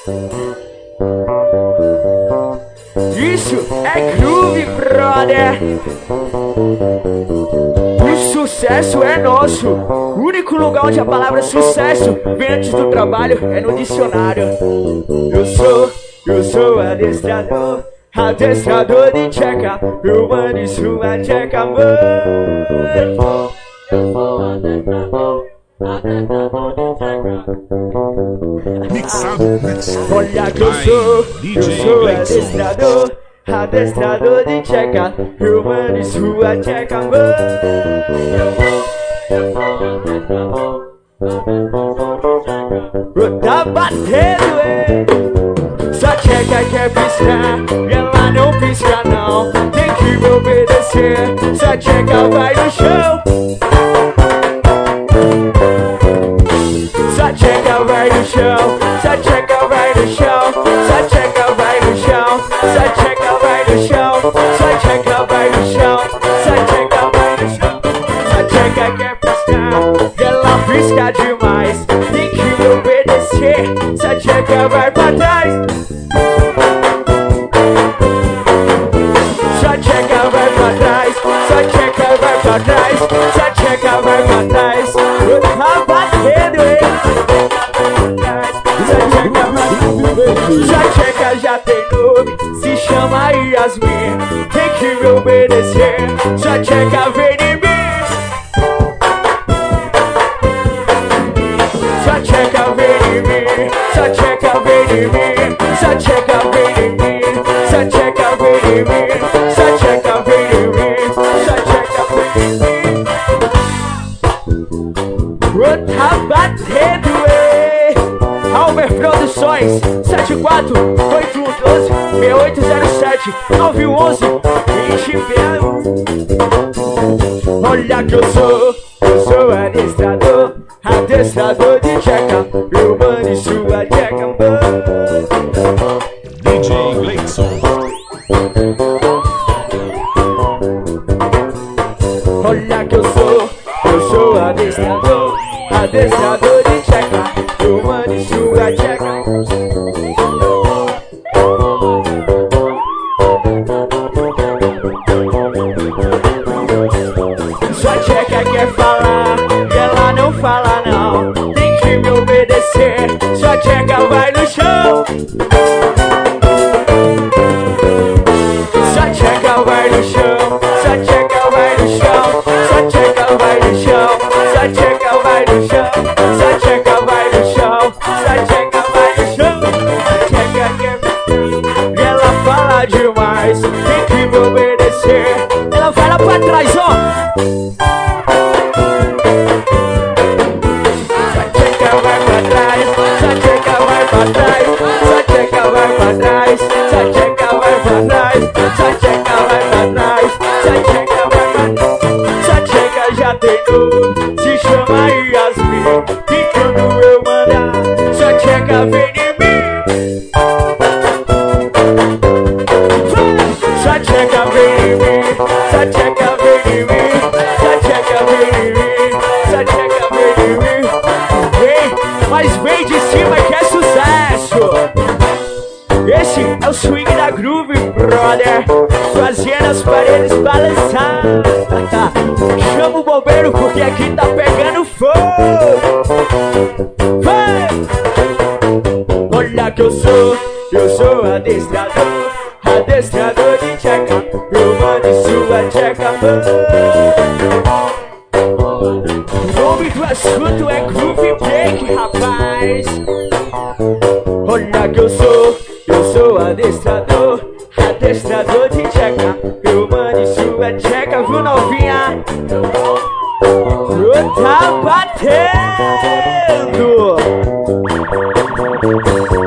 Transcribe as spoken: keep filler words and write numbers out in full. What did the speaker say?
Isso é groove, brother. O sucesso é nosso. O único lugar onde a palavra sucesso vem antes do trabalho é no dicionário. Eu sou, eu sou adestrador, adestrador de tcheca. Eu mando isso a tcheca, mano. Eu sou, eu sou adestrador, adestrador de tcheca. Mixado, mixado. Olha que eu sou, eu sou adestrador, adestrador de tcheca. Eu mando isso a tcheca, mano. Eu sou, eu sou adestrador, tá batendo, hein? Só tcheca quer piscar, e ela não pisca não. Tem que me obedecer, só tcheca vai no chão. Só tcheca vai no chão, só tcheca vai no chão, só tcheca vai no chão, só tcheca vai no chão, só tcheca vai no chão, só tcheca vai no chão. Só tcheca quer piscar, e ela pisca demais. Tem que me obedecer, só tcheca vai pra trás. Só tcheca vai pra trás, só tcheca vai pra trás, só tcheca vai pra trás. Tá batendo, hein? Só tcheca já tem nome, se chama Yasmin. Tem que me obedecer, só tcheca vem em mim. Só tcheca vem em mim, só tcheca vem em mim, só tcheca vem em mim, só tcheca vem em mim, só tcheca vem em mim, só tcheca vem em mim. Tá batendo, hein? Almer Produções, sete quatro oito um doze seis oito zero sete nove um um vinte. Olha que eu sou, eu sou adestrador, adestrador de tcheca. Eu mando sua tcheca, mano. D J Gleison. Olha que eu sou, eu sou adestrador, adestrador de tcheca. Eu mando sua tcheca. Sua tcheca quer falar, e ela não fala não. Tem que me obedecer, sua tcheca vai no chão. Sua tcheca vai no chão, sua tcheca vai no chão, sua tcheca vai no chão, sua tcheca vai no chão, sua tcheca vai no chão, sua tcheca vai no chão. Sua tcheca quer, e ela fala demais. Tem que me obedecer, ela vai lá pra trás, ó. Sua tcheca vai pra trás, sua tcheca vai pra trás, sua tcheca vai pra trás, sua tcheca vai pra trás, sua tcheca vai pra trás, sua tcheca vai pra trás. Sua tcheca já tem nome, se chama Yasmin. E quando eu mandar, sua tcheca vem em mim. Sua tcheca vem em mim, sua tcheca vem em mim, sua tcheca vem em mim, sua tcheca vem em mim. Vem, mas vem de cima que é sucesso. Esse é o swing da groove, brother, fazendo as paredes balançar. Chama o bombeiro porque aqui tá pegando fogo. Vai! Olha que eu sou, eu sou adestrador, adestrador de tcheca. Eu mando sua tcheca, mano. O nome do assunto é groove break, rapaz. Olha que eu sou, eu sou adestrador, adestrador de tcheca. Eu mando sua tcheca, viu, novinha? Tá batendo.